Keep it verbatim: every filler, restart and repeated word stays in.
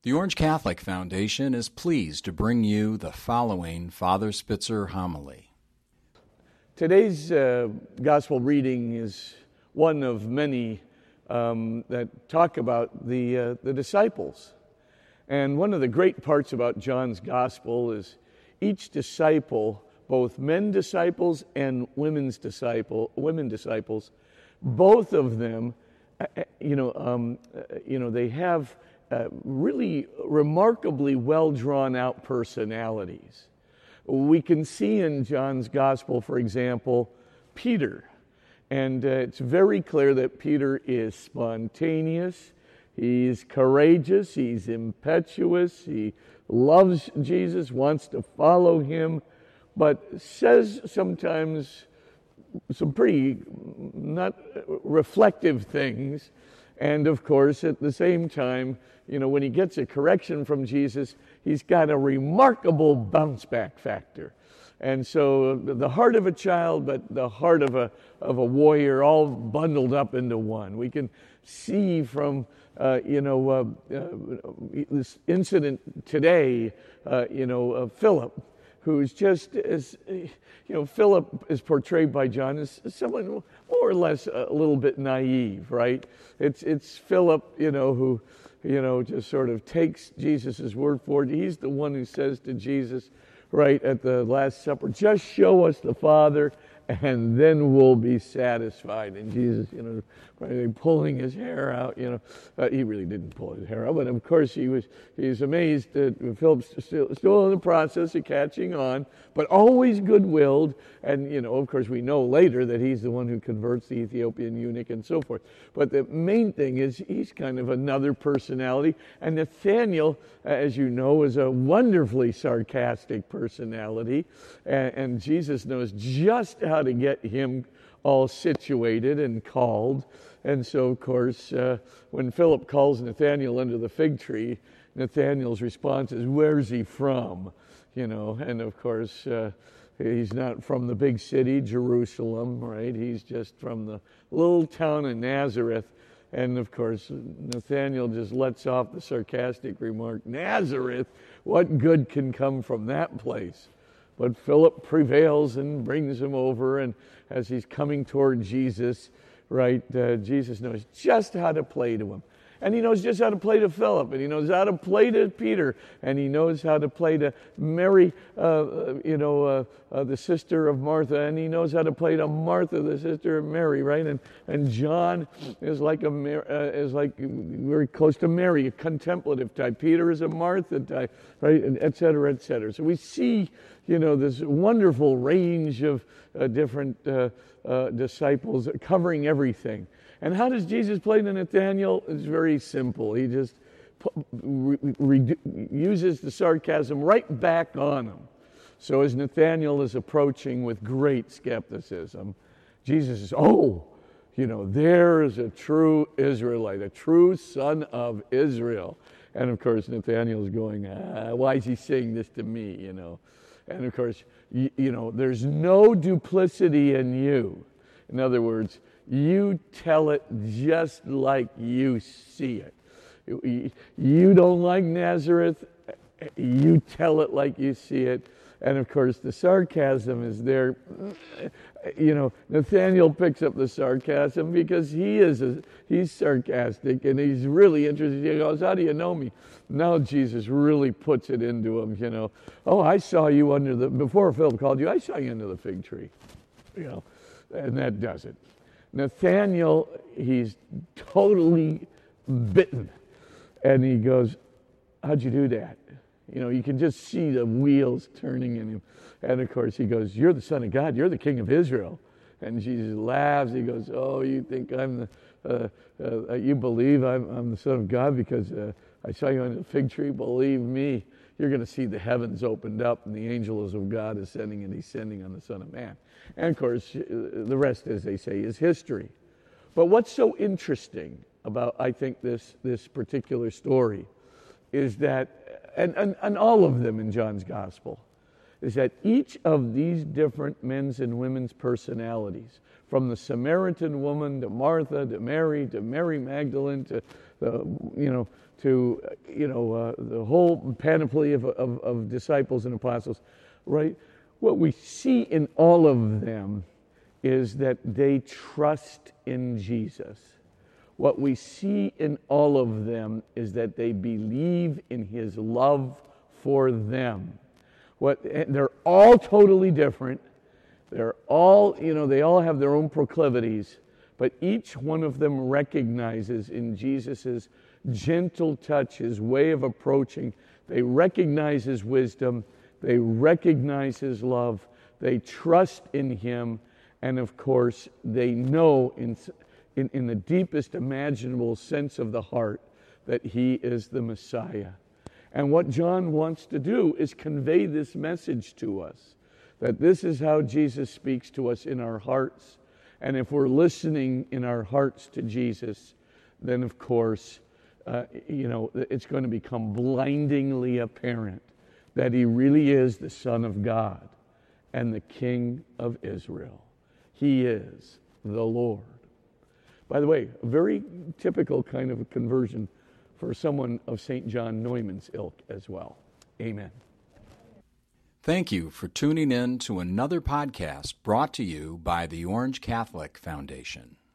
The Orange Catholic Foundation is pleased to bring you the following Father Spitzer homily. Today's uh, gospel reading is one of many um, that talk about the uh, the disciples. And one of the great parts about John's gospel is each disciple, both men disciples and women's disciple, women disciples, both of them, you know, um, you know, they have uh, really remarkably well drawn out personalities. We can see in John's gospel, for example, Peter. And uh, it's very clear that Peter is spontaneous, he's courageous, he's impetuous, he loves Jesus, wants to follow him, but says sometimes some pretty not reflective things. And of course, at the same time, you know, when he gets a correction from Jesus, he's got a remarkable bounce back factor. And so the heart of a child, but the heart of a of a warrior, all bundled up into one. We can see from uh, you know uh, uh, this incident today, uh, you know uh, Philip, who's just as you know Philip is portrayed by John as someone more or less a little bit naive, right? It's it's Philip, you know, who you know just sort of takes Jesus' word for it. He's the one who says to Jesus, right at the Last Supper, just show us the Father, and then we'll be satisfied. And Jesus, you know, right, pulling his hair out, you know, uh, he really didn't pull his hair out, but of course he was. He's amazed that Philip's still still in the process of catching on, but always good-willed. And you know, of course, we know later that he's the one who converts the Ethiopian eunuch and so forth. But the main thing is he's kind of another personality. And Nathaniel, as you know, is a wonderfully sarcastic personality, and, and Jesus knows just how to get him all situated and called. And so, of course, uh, when Philip calls Nathaniel under the fig tree, Nathaniel's response is, "Where's he from?" You know, and of course, uh, he's not from the big city, Jerusalem, right? He's just from the little town of Nazareth. And of course, Nathaniel just lets off the sarcastic remark, "Nazareth? What good can come from that place?" But Philip prevails and brings him over, and as he's coming toward Jesus, right, uh, Jesus knows just how to play to him. And he knows just how to play to Philip, and he knows how to play to Peter, and he knows how to play to Mary, uh, you know, uh, uh, the sister of Martha, and he knows how to play to Martha, the sister of Mary, right? And and John is like a uh, is like very close to Mary, a contemplative type. Peter is a Martha type, right? And et cetera, et cetera. So we see, you know, this wonderful range of uh, different uh, uh, disciples covering everything. And how does Jesus play to Nathaniel? It's very simple. He just re- re- uses the sarcasm right back on him. So as Nathaniel is approaching with great skepticism, Jesus says, "Oh, you know, there is a true Israelite, a true son of Israel." And of course, Nathaniel is going, ah, "Why is he saying this to me?" You know, and of course, you, you know, there's no duplicity in you. In other words, you tell it just like you see it. You don't like Nazareth, you tell it like you see it. And of course, the sarcasm is there. You know, Nathaniel picks up the sarcasm because he is a, he's sarcastic and he's really interested. He goes, "How do you know me?" Now Jesus really puts it into him, you know. "Oh, I saw you under the, before Philip called you, I saw you under the fig tree." You know, and that does it. Nathaniel, he's totally bitten. And he goes, "How'd you do that?" You know, you can just see the wheels turning in him. And of course he goes, "You're the Son of God. You're the King of Israel." And Jesus laughs. He goes, "Oh, you think I'm the, uh, uh, you believe I'm, I'm the Son of God because uh, I saw you on the fig tree? Believe me, you're going to see the heavens opened up and the angels of God ascending and descending on the Son of Man." And of course, the rest, as they say, is history. But what's so interesting about, I think, this this particular story is that, and, and, and all of them in John's Gospel, is that each of these different men's and women's personalities, from the Samaritan woman to Martha to Mary to Mary Magdalene to the you know to you know uh, the whole panoply of, of of disciples and apostles, right? What we see in all of them is that they trust in Jesus. What we see in all of them is that they believe in his love for them. What they're all totally different. They're all, you know, they all have their own proclivities, but each one of them recognizes in Jesus's gentle touch, his way of approaching. They recognize his wisdom. They recognize his love. They trust in him. And of course, they know in, in, in the deepest imaginable sense of the heart that he is the Messiah. And what John wants to do is convey this message to us, that this is how Jesus speaks to us in our hearts. And if we're listening in our hearts to Jesus, then of course, uh, you know, it's going to become blindingly apparent that he really is the Son of God and the King of Israel. He is the Lord. By the way, a very typical kind of a conversion for someone of Saint John Neumann's ilk as well. Amen. Thank you for tuning in to another podcast brought to you by the Orange Catholic Foundation.